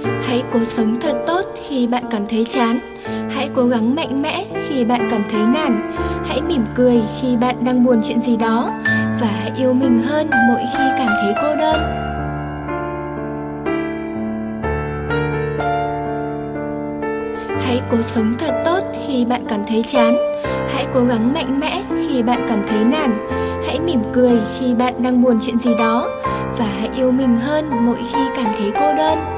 Hãy cố sống thật tốt khi bạn cảm thấy chán. Hãy cố gắng mạnh mẽ khi bạn cảm thấy nản. Hãy mỉm cười khi bạn đang buồn chuyện gì đó. Và hãy yêu mình hơn mỗi khi cảm thấy cô đơn. Hãy cố sống thật tốt khi bạn cảm thấy chán. Hãy cố gắng mạnh mẽ khi bạn cảm thấy nản. Hãy mỉm cười khi bạn đang buồn chuyện gì đó. Và hãy yêu mình hơn mỗi khi cảm thấy cô đơn.